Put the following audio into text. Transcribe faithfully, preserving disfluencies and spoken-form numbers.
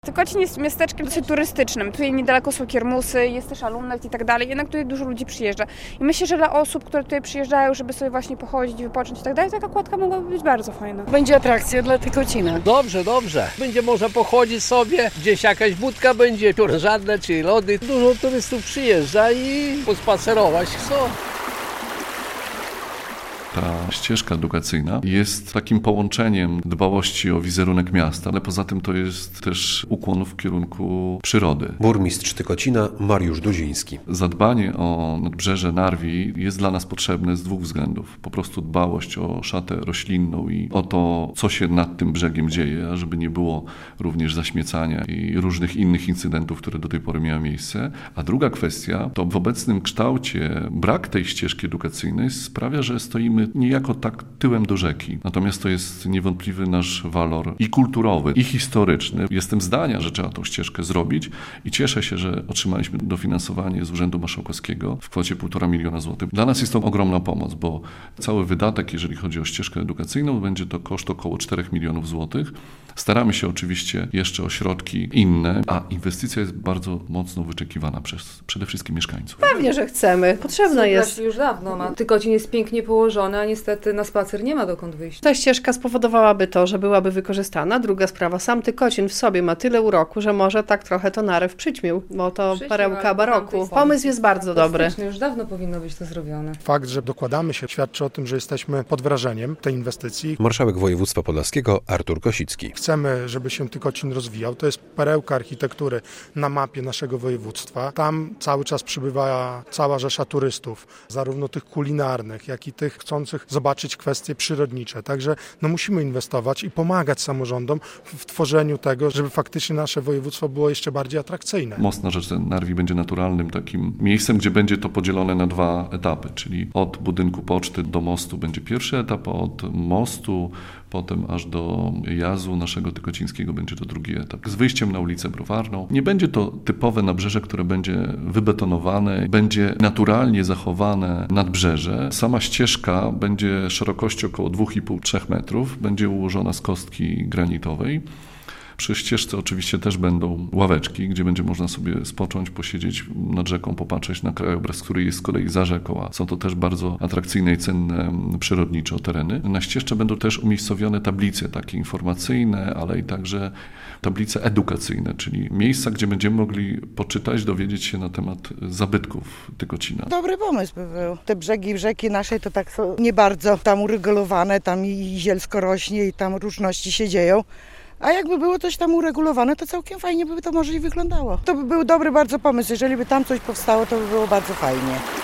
Tykocin jest miasteczkiem dosyć turystycznym. Tutaj niedaleko są kiermusy, jest też alumnat i tak dalej. Jednak tutaj dużo ludzi przyjeżdża. I myślę, że dla osób, które tutaj przyjeżdżają, żeby sobie właśnie pochodzić, wypocząć i tak dalej, taka kładka mogłaby być bardzo fajna. Będzie atrakcja dla Tykocina. Dobrze, dobrze. Będzie można pochodzić sobie, gdzieś jakaś budka będzie, żadne czy lody. Dużo turystów przyjeżdża i pospacerować chcą. Ta ścieżka edukacyjna jest takim połączeniem dbałości o wizerunek miasta, ale poza tym to jest też ukłon w kierunku przyrody. Burmistrz Tykocina Mariusz Duziński. Zadbanie o nadbrzeże Narwi jest dla nas potrzebne z dwóch względów. Po prostu dbałość o szatę roślinną i o to, co się nad tym brzegiem dzieje, żeby nie było również zaśmiecania i różnych innych incydentów, które do tej pory miały miejsce. A druga kwestia to w obecnym kształcie brak tej ścieżki edukacyjnej sprawia, że stoimy niejako tak tyłem do rzeki. Natomiast to jest niewątpliwy nasz walor i kulturowy, i historyczny. Jestem zdania, że trzeba tą ścieżkę zrobić i cieszę się, że otrzymaliśmy dofinansowanie z Urzędu Marszałkowskiego w kwocie półtora miliona złotych. Dla nas jest to ogromna pomoc, bo cały wydatek, jeżeli chodzi o ścieżkę edukacyjną, będzie to koszt około czterech milionów złotych. Staramy się oczywiście jeszcze o środki inne, a inwestycja jest bardzo mocno wyczekiwana przez przede wszystkim mieszkańców. Pewnie, że chcemy. Potrzebna jest. Już dawno ma. Tykocin jest pięknie położony, a niestety na spacer nie ma dokąd wyjść. Ta ścieżka spowodowałaby to, że byłaby wykorzystana. Druga sprawa, sam Tykocin w sobie ma tyle uroku, że może tak trochę to narew przyćmił, bo to Przyćmił, perełka ale baroku. tamtej Pomysł jest bardzo dobry. Już dawno powinno być to zrobione. Fakt, że dokładamy się, świadczy o tym, że jesteśmy pod wrażeniem tej inwestycji. Marszałek województwa podlaskiego Artur Kosicki. Chcemy, żeby się Tykocin rozwijał. To jest perełka architektury na mapie naszego województwa. Tam cały czas przybywa cała rzesza turystów, zarówno tych kulinarnych, jak i tych chcących zobaczyć kwestie przyrodnicze. Także no, musimy inwestować i pomagać samorządom w tworzeniu tego, żeby faktycznie nasze województwo było jeszcze bardziej atrakcyjne. Most na rzece Narwi będzie naturalnym takim miejscem, gdzie będzie to podzielone na dwa etapy, czyli od budynku poczty do mostu będzie pierwszy etap, a od mostu potem aż do jazu naszego tykocińskiego będzie to drugi etap. Z wyjściem na ulicę Browarną. Nie będzie to typowe nabrzeże, które będzie wybetonowane, będzie naturalnie zachowane nadbrzeże. Sama ścieżka będzie szerokości około dwa i pół do trzech metrów, będzie ułożona z kostki granitowej. Przy ścieżce oczywiście też będą ławeczki, gdzie będzie można sobie spocząć, posiedzieć nad rzeką, popatrzeć na krajobraz, który jest z kolei za rzeką, a są to też bardzo atrakcyjne i cenne przyrodniczo tereny. Na ścieżce będą też umiejscowione tablice takie informacyjne, ale i także tablice edukacyjne, czyli miejsca, gdzie będziemy mogli poczytać, dowiedzieć się na temat zabytków Tykocina. Dobry pomysł by był. Te brzegi rzeki naszej to tak są nie bardzo tam uregulowane, tam i zielsko rośnie i tam różności się dzieją. A jakby było coś tam uregulowane, to całkiem fajnie by to może i wyglądało. To by był dobry bardzo pomysł. Jeżeli by tam coś powstało, to by było bardzo fajnie.